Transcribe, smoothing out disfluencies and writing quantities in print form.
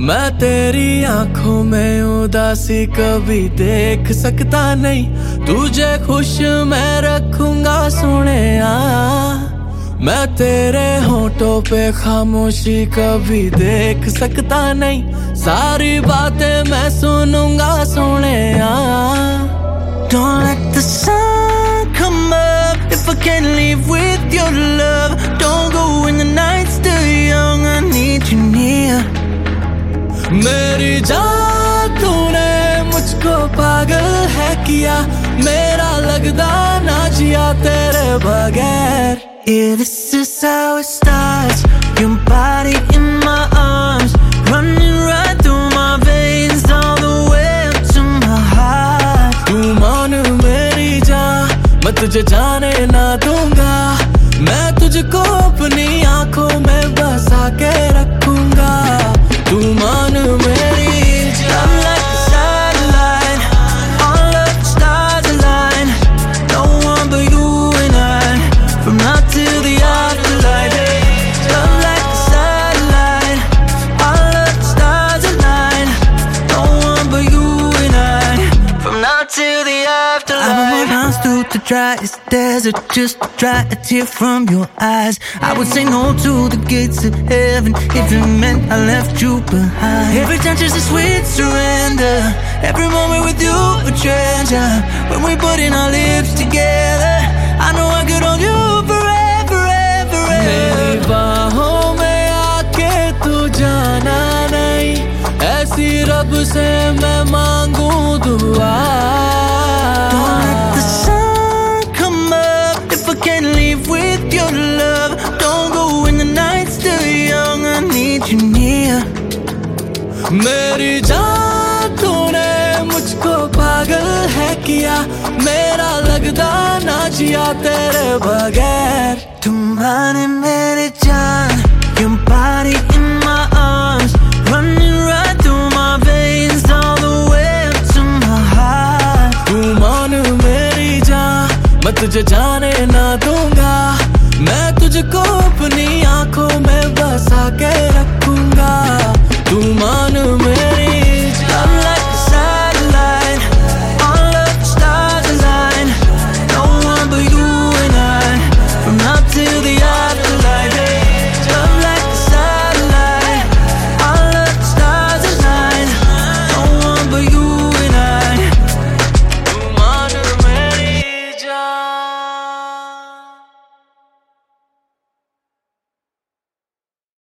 मैं तेरी आंखों में उदासी कभी देख सकता नहीं, तुझे खुश मैं रखूंगा सोनिया। मैं तेरे होठों पे खामोशी कभी देख सकता नहीं, सारी बातें मैं सुनूंगा Sonia. Don't let the sun come up if I can't live with your love. Don't go when the night's still young, I need you near. मेरी जान तूने मुझको पागल है किया, मेरा लगदा ना जिया तेरे बगैर। Yeah, this is how it starts. Your body in my arms, running right through my veins, all the way up to my heart. तू मान मेरी जान, मैं तुझे जाने ना दूंगा, मैं तुझको अपनी आंखों में बसा के रखूंगा। तू मान मेरी I'm like a satellite, all of the stars align. No one but you and I, from now till the afterlife. I'm like a satellite, all of the stars align. No one but you and I, from now till the afterlife. I would run through the driest desert just to dry a tear from your eyes. I would say no to the gates of heaven if it meant I left you behind. Every touch is a sweet surrender, every moment with you a treasure. When we put in our lips together, I know I could hold you forever, forever, मेरी forever. बाहों में आके तू जाना नहीं, ऐसी रब से मैं मांगू दुआ। Don't let the sun come up if I can't live with your love. Don't go when the night's still young, I need you near. मेरी जान तूने मुझको पागल है किया, मेरा लगदा ना जिया तेरे बगैर। तुम्हारे मेरे जान, your body in my arms, running right through my veins, all the way up to my heart. तू मान मेरी जान, मैं तुझे जाने ना दूंगा, मैं तुझको अपनी आंखों में बसा के रखूंगा। तू मान